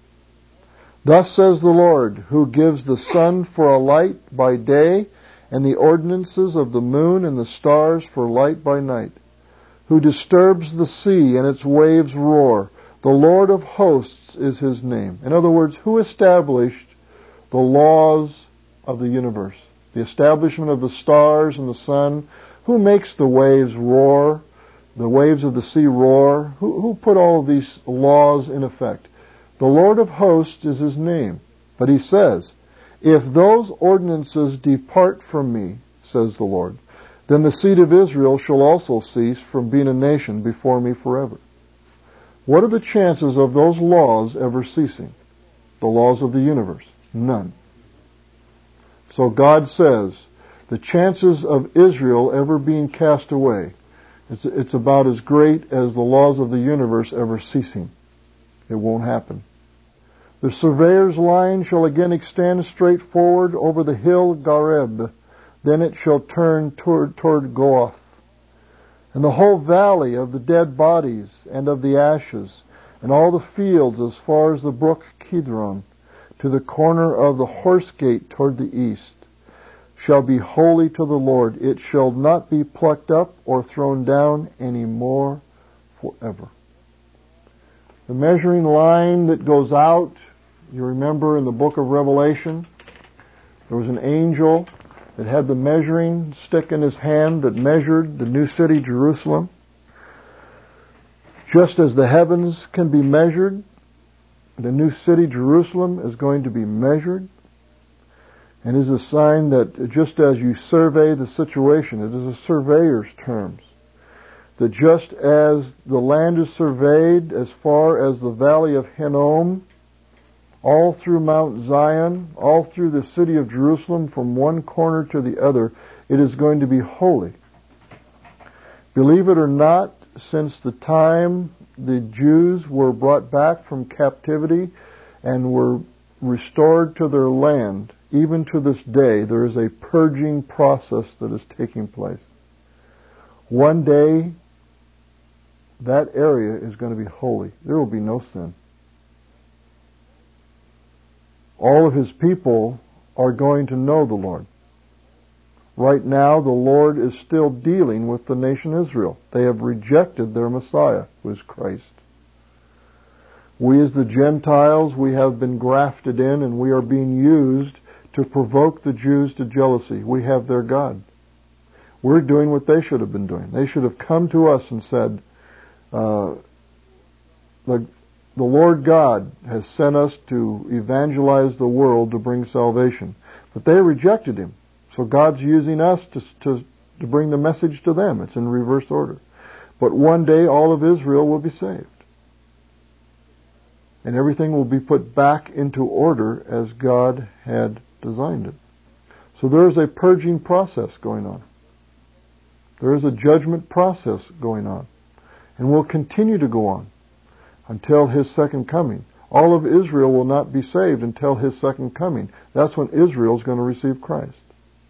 Thus says the Lord, who gives the sun for a light by day, and the ordinances of the moon and the stars for light by night, who disturbs the sea and its waves roar. The Lord of hosts is His name. In other words, who established the laws of the universe? The establishment of the stars and the sun. Who makes the waves roar? The waves of the sea roar? Who put all of these laws in effect? The Lord of hosts is His name. But He says, if those ordinances depart from me, says the Lord, then the seed of Israel shall also cease from being a nation before me forever. What are the chances of those laws ever ceasing? The laws of the universe? None. So God says, the chances of Israel ever being cast away, it's about as great as the laws of the universe ever ceasing. It won't happen. The surveyor's line shall again extend straight forward over the hill Gareb. Then it shall turn toward Goath. And the whole valley of the dead bodies and of the ashes, and all the fields as far as the brook Kidron, to the corner of the horse gate toward the east, shall be holy to the Lord. It shall not be plucked up or thrown down any more forever. The measuring line that goes out, you remember in the book of Revelation, there was an angel that had the measuring stick in his hand that measured the new city, Jerusalem. Just as the heavens can be measured, the new city, Jerusalem, is going to be measured. And is a sign that just as you survey the situation, it is a surveyor's terms, that just as the land is surveyed as far as the valley of Hinnom, all through Mount Zion, all through the city of Jerusalem, from one corner to the other, it is going to be holy. Believe it or not, since the time the Jews were brought back from captivity and were restored to their land, even to this day, there is a purging process that is taking place. One day, that area is going to be holy. There will be no sin. All of His people are going to know the Lord. Right now, the Lord is still dealing with the nation Israel. They have rejected their Messiah, who is Christ. We as the Gentiles, we have been grafted in, and we are being used to provoke the Jews to jealousy. We have their God. We're doing what they should have been doing. They should have come to us and said, the Lord God has sent us to evangelize the world to bring salvation. But they rejected Him. So God's using us to to bring the message to them. It's in reverse order. But one day all of Israel will be saved. And everything will be put back into order as God had designed it. So there is a purging process going on. There is a judgment process going on. And will continue to go on until His second coming. All of Israel will not be saved until His second coming. That's when Israel is going to receive Christ.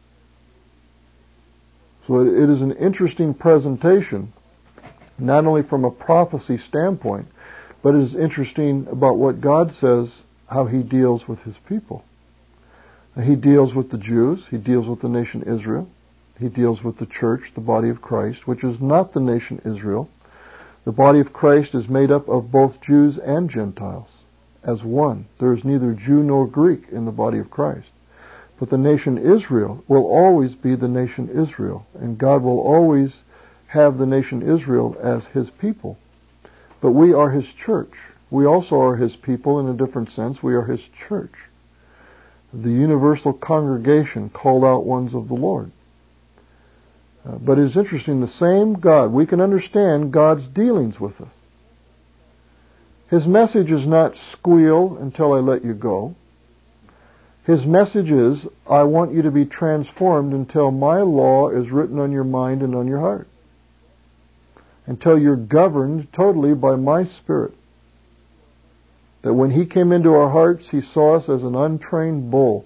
So it is an interesting presentation, not only from a prophecy standpoint, but it is interesting about what God says, how He deals with His people. He deals with the Jews. He deals with the nation Israel. He deals with the church, the body of Christ, which is not the nation Israel. The body of Christ is made up of both Jews and Gentiles as one. There is neither Jew nor Greek in the body of Christ. But the nation Israel will always be the nation Israel, and God will always have the nation Israel as His people. But we are His church. We also are His people in a different sense. We are His church. The universal congregation, called out ones of the Lord. But it's interesting, the same God, we can understand God's dealings with us. His message is not squeal until I let you go. His message is, I want you to be transformed until my law is written on your mind and on your heart. Until you're governed totally by my Spirit. That when He came into our hearts, He saw us as an untrained bull,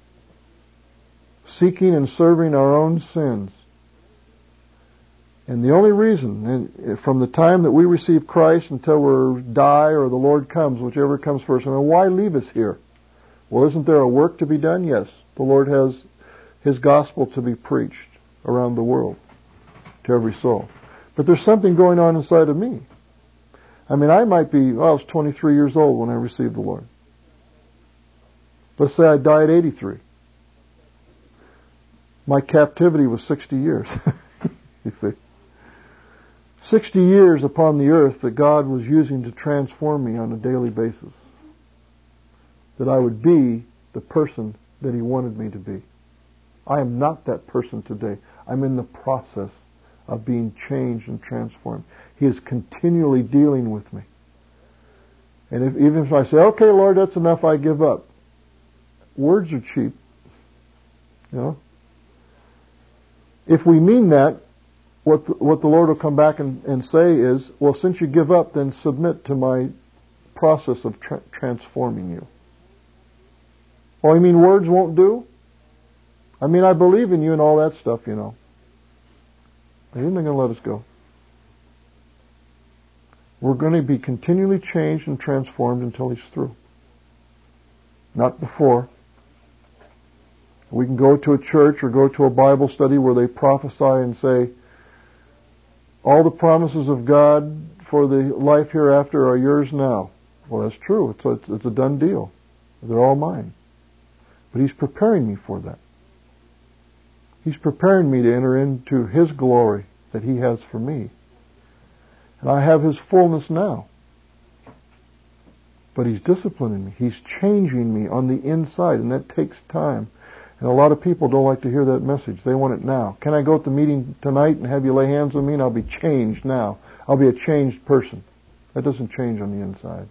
seeking and serving our own sins. And the only reason, from the time that we receive Christ until we die or the Lord comes, whichever comes first, I mean, why leave us here? Well, isn't there a work to be done? Yes. The Lord has His gospel to be preached around the world to every soul. But there's something going on inside of me. I mean, I might be, I was 23 years old when I received the Lord. Let's say I die at 83. My captivity was 60 years. You see. 60 years upon the earth that God was using to transform me on a daily basis. That I would be the person that He wanted me to be. I am not that person today. I'm in the process of being changed and transformed. He is continually dealing with me. And even if I say, okay, Lord, that's enough, I give up. Words are cheap. You know? If we mean that, what the Lord will come back and say is, well, since you give up, then submit to my process of transforming you. Oh, you mean words won't do? I mean, I believe in you and all that stuff, you know. But He's not going to let us go. We're going to be continually changed and transformed until He's through. Not before. We can go to a church or go to a Bible study where they prophesy and say, all the promises of God for the life hereafter are yours now. Well, that's true. It's a done deal. They're all mine. But He's preparing me for that. He's preparing me to enter into His glory that He has for me. And I have His fullness now. But He's disciplining me. He's changing me on the inside, and that takes time. And a lot of people don't like to hear that message. They want it now. Can I go at the meeting tonight and have you lay hands on me and I'll be changed now? I'll be a changed person. That doesn't change on the inside.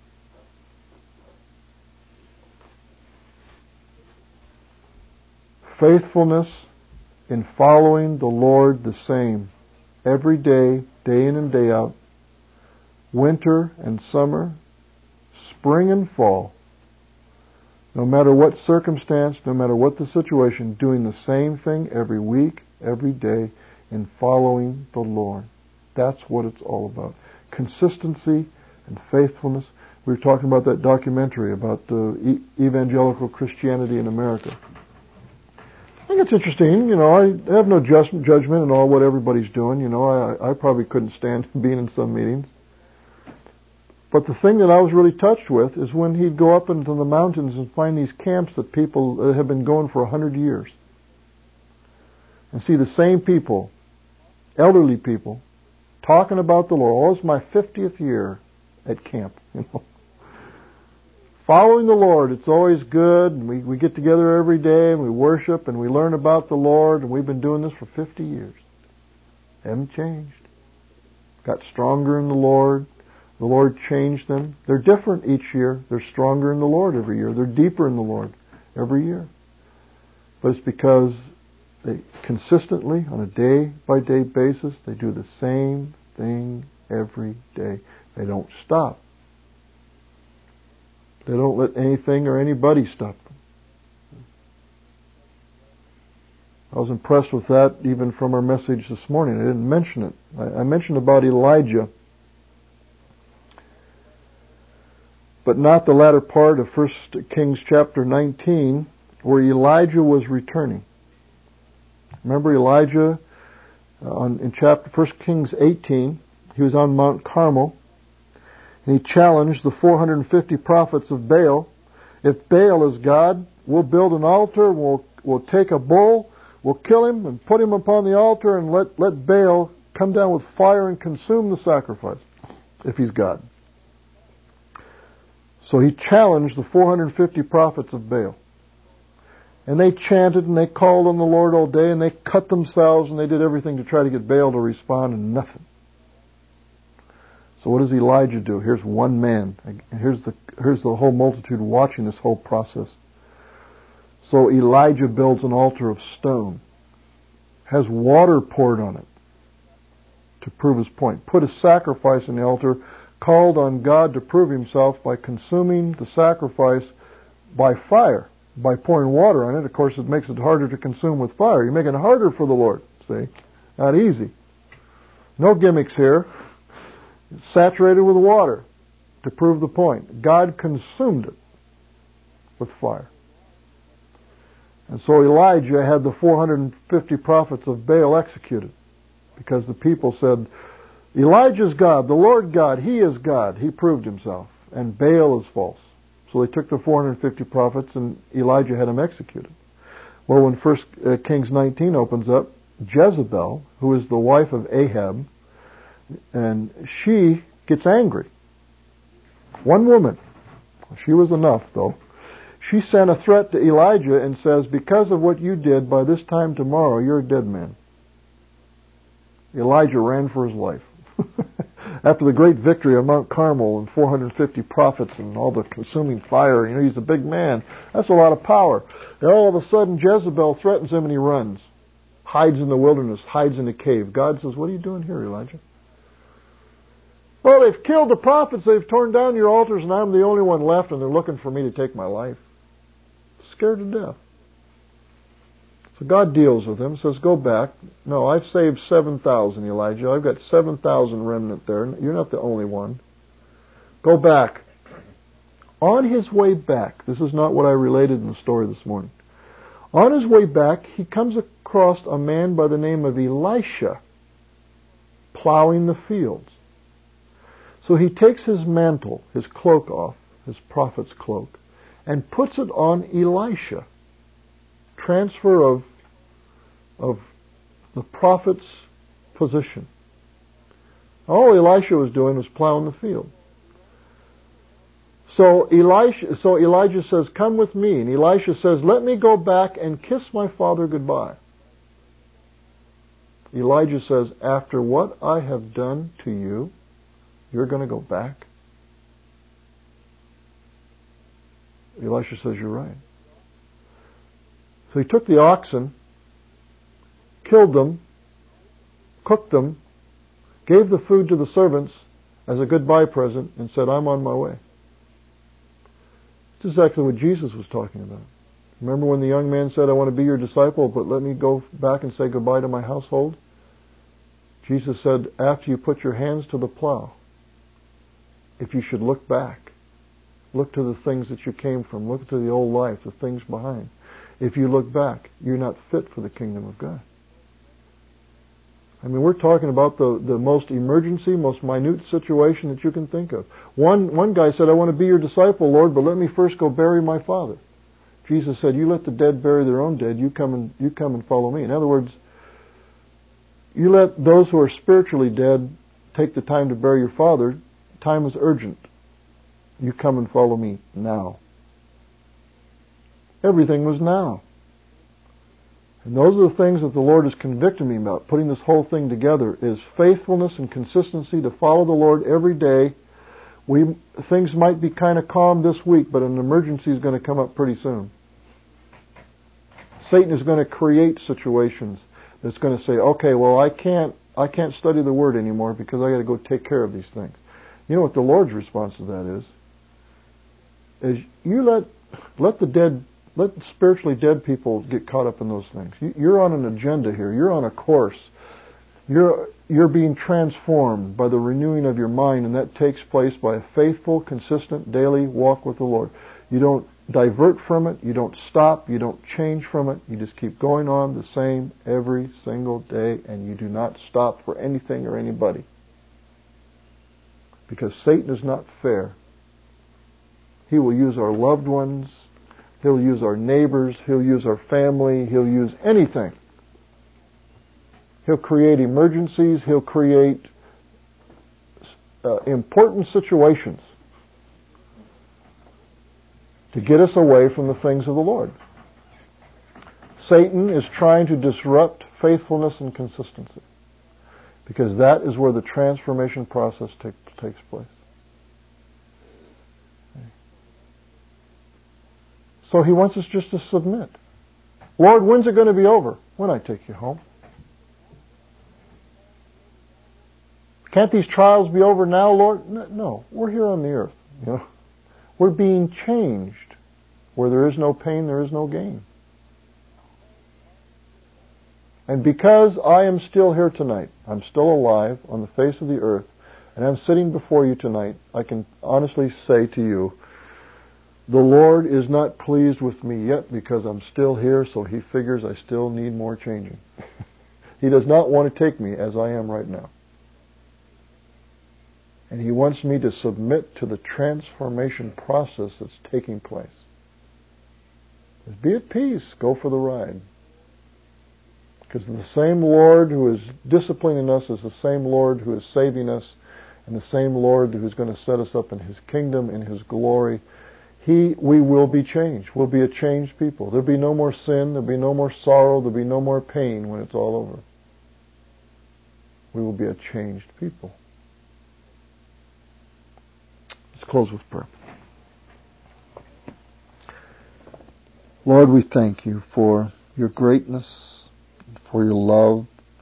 Faithfulness in following the Lord the same. Every day, day in and day out. Winter and summer. Spring and fall. No matter what circumstance, no matter what the situation, doing the same thing every week, every day, in following the Lord. That's what it's all about. Consistency and faithfulness. We were talking about that documentary about evangelical Christianity in America. I think it's interesting. You know, I have no judgment in all what everybody's doing. You know, I probably couldn't stand being in some meetings. But the thing that I was really touched with is when he'd go up into the mountains and find these camps that people that have been going for 100 years. And see the same people, elderly people, talking about the Lord. Oh, it's my 50th year at camp. You know, following the Lord, it's always good. And we get together every day and we worship and we learn about the Lord. And we've been doing this for 50 years. Haven't changed. Got stronger in the Lord. The Lord changed them. They're different each year. They're stronger in the Lord every year. They're deeper in the Lord every year. But it's because they consistently, on a day-by-day basis, they do the same thing every day. They don't stop. They don't let anything or anybody stop them. I was impressed with that even from our message this morning. I didn't mention it. I mentioned about Elijah, but not the latter part of 1 Kings chapter 19, where Elijah was returning. Remember Elijah in 1 Kings 18, he was on Mount Carmel, and he challenged the 450 prophets of Baal. If Baal is God, we'll build an altar, we'll take a bull, we'll kill him and put him upon the altar and let Baal come down with fire and consume the sacrifice, if he's God. So he challenged the 450 prophets of Baal. And they chanted and they called on the Lord all day and they cut themselves and they did everything to try to get Baal to respond, and nothing. So what does Elijah do? Here's one man. Here's the whole multitude watching this whole process. So Elijah builds an altar of stone, has water poured on it to prove his point, put a sacrifice in the altar, called on God to prove himself by consuming the sacrifice by fire, by pouring water on it. Of course, it makes it harder to consume with fire. You're making it harder for the Lord, see? Not easy. No gimmicks here. It's saturated with water to prove the point. God consumed it with fire. And so Elijah had the 450 prophets of Baal executed because the people said, Elijah's God, the Lord God, He is God. He proved Himself. And Baal is false. So they took the 450 prophets and Elijah had them executed. Well, when 1 Kings 19 opens up, Jezebel, who is the wife of Ahab, and she gets angry. One woman. She was enough, though. She sent a threat to Elijah and says, because of what you did, by this time tomorrow, you're a dead man. Elijah ran for his life. After the great victory on Mount Carmel and 450 prophets and all the consuming fire, he's a big man. That's a lot of power. And all of a sudden, Jezebel threatens him and he runs. Hides in the wilderness, hides in a cave. God says, what are you doing here, Elijah? Well, they've killed the prophets, they've torn down your altars, and I'm the only one left, and they're looking for me to take my life. Scared to death. So God deals with him, says, go back. No, I've saved 7,000, Elijah. I've got 7,000 remnant there. You're not the only one. Go back. On his way back, this is not what I related in the story this morning. On his way back, he comes across a man by the name of Elisha plowing the fields. So he takes his mantle, his cloak off, his prophet's cloak, and puts it on Elisha. Transfer of the prophet's position. All Elisha was doing was plowing the field. So Elijah says, come with me. And Elisha says, let me go back and kiss my father goodbye. Elijah says, after what I have done to you, you're going to go back? Elisha says, you're right. So he took the oxen, killed them, cooked them, gave the food to the servants as a goodbye present, and said, I'm on my way. This is exactly what Jesus was talking about. Remember when the young man said, I want to be your disciple, but let me go back and say goodbye to my household? Jesus said, after you put your hands to the plow, if you should look back, look to the things that you came from, look to the old life, the things behind. If you look back, you're not fit for the kingdom of God. I mean, we're talking about the most emergency, most minute situation that you can think of. One guy said, I want to be your disciple, Lord, but let me first go bury my father. Jesus said, you let the dead bury their own dead, you come and follow me. In other words, you let those who are spiritually dead take the time to bury your father. Time is urgent. You come and follow me now. Everything was now. And those are the things that the Lord is convicting me about, putting this whole thing together, is faithfulness and consistency to follow the Lord every day. Things might be kind of calm this week, but an emergency is going to come up pretty soon. Satan is going to create situations that's going to say, okay, well, I can't study the Word anymore because I got to go take care of these things. You know what the Lord's response to that is you let the spiritually dead people get caught up in those things. You're on an agenda here. You're on a course. You're being transformed by the renewing of your mind, and that takes place by a faithful, consistent, daily walk with the Lord. You don't divert from it. You don't stop. You don't change from it. You just keep going on the same every single day, and you do not stop for anything or anybody. Because Satan is not fair. He will use our loved ones. He'll use our neighbors. He'll use our family. He'll use anything. He'll create emergencies. He'll create important situations to get us away from the things of the Lord. Satan is trying to disrupt faithfulness and consistency, because that is where the transformation process takes place. So he wants us just to submit. Lord, when's it going to be over? When I take you home. Can't these trials be over now, Lord? No, we're here on the earth. You know, we're being changed. Where there is no pain, there is no gain. And because I am still here tonight, I'm still alive on the face of the earth, and I'm sitting before you tonight, I can honestly say to you, the Lord is not pleased with me yet because I'm still here, so He figures I still need more changing. He does not want to take me as I am right now. And He wants me to submit to the transformation process that's taking place. Be at peace. Go for the ride. Because the same Lord who is disciplining us is the same Lord who is saving us, and the same Lord who is going to set us up in His kingdom, in His glory. We will be changed. We'll be a changed people. There'll be no more sin. There'll be no more sorrow. There'll be no more pain when it's all over. We will be a changed people. Let's close with prayer. Lord, we thank you for your greatness, for your love.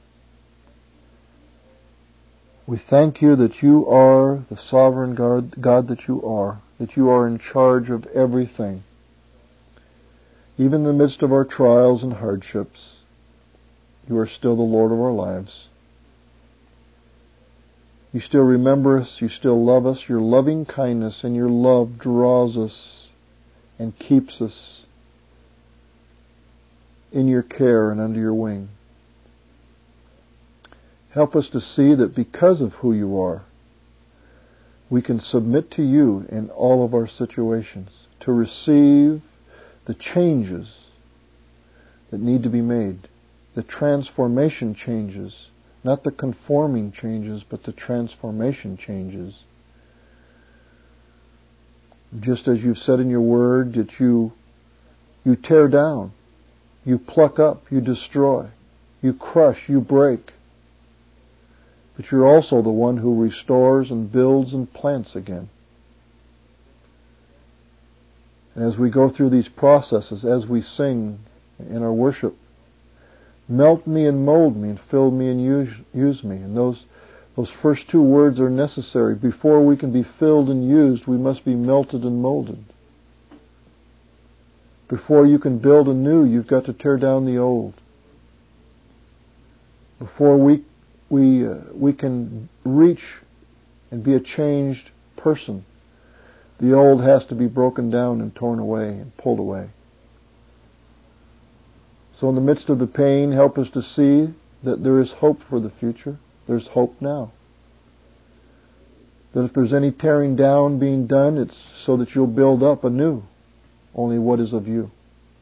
We thank you that you are the sovereign God that you are in charge of everything. Even in the midst of our trials and hardships, you are still the Lord of our lives. You still remember us, you still love us. Your loving kindness and your love draws us and keeps us in your care and under your wing. Help us to see that because of who you are, we can submit to you in all of our situations, to receive the changes that need to be made, the transformation changes, not the conforming changes, but the transformation changes. Just as you've said in your word that you tear down, you pluck up, you destroy, you crush, you break. But you're also the one who restores and builds and plants again. And as we go through these processes, as we sing in our worship, melt me and mold me and fill me and use me. And those first two words are necessary. Before we can be filled and used, we must be melted and molded. Before you can build anew, you've got to tear down the old. Before we can reach and be a changed person, the old has to be broken down and torn away and pulled away. So in the midst of the pain, help us to see that there is hope for the future. There's hope now. That if there's any tearing down being done, it's so that you'll build up anew only what is of you.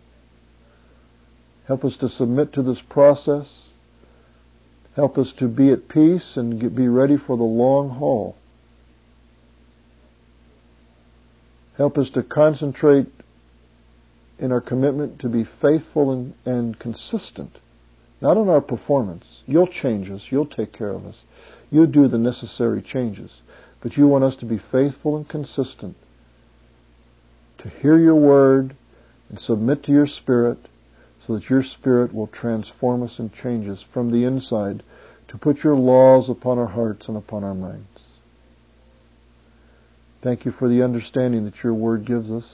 Help us to submit to this process. Help us to be at peace and be ready for the long haul. Help us to concentrate in our commitment to be faithful and consistent, not on our performance. You'll change us. You'll take care of us. You do the necessary changes. But you want us to be faithful and consistent, to hear your word and submit to your Spirit, so that your Spirit will transform us and change us from the inside, to put your laws upon our hearts and upon our minds. Thank you for the understanding that your word gives us.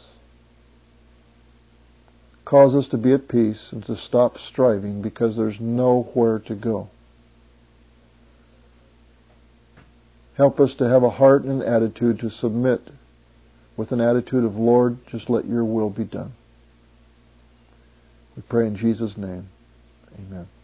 Cause us to be at peace and to stop striving, because there's nowhere to go. Help us to have a heart and an attitude to submit with an attitude of, Lord, just let your will be done. We pray in Jesus' name. Amen.